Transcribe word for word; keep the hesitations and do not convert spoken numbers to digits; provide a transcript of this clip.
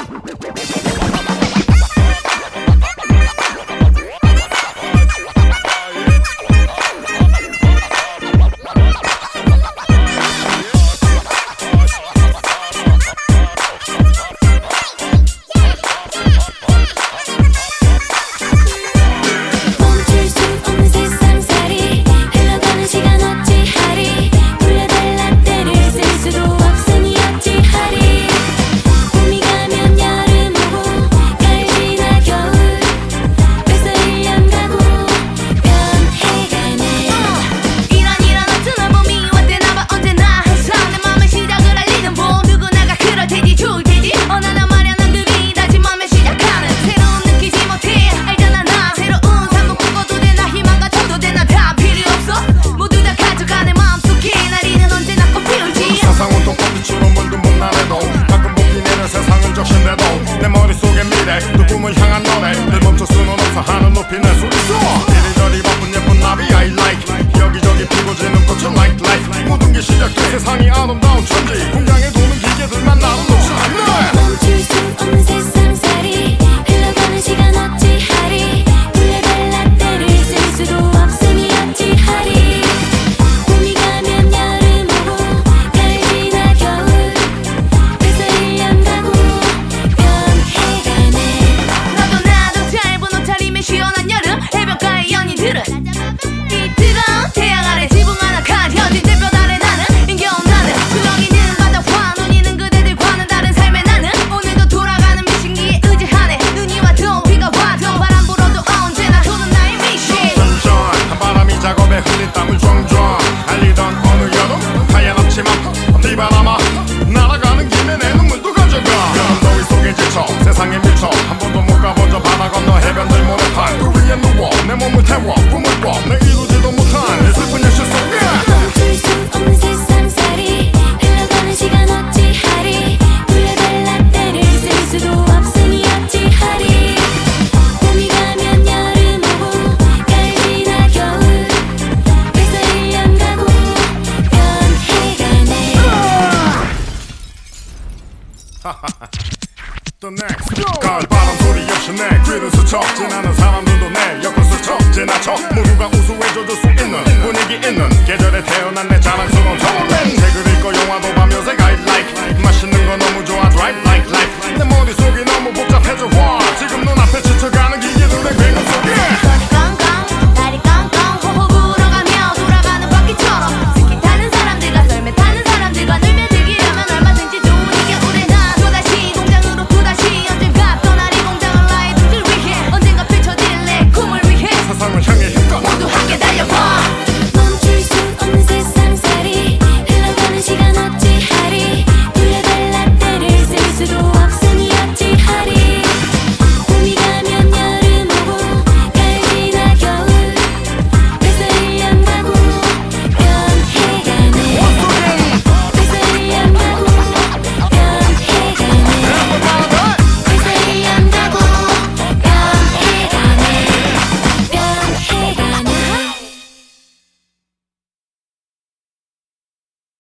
The next 가을 바람 소리 역시 내 귀를 스쳐 지나는 사람들도 내 옆을 스쳐 지나쳐 모두가 우수해져줄 수 있는 분위기 있는 계절에 태어난 내 자랑스러운 청년 책을 읽고 영화도 보면서 I like 맛있는 거 너무 좋아 drive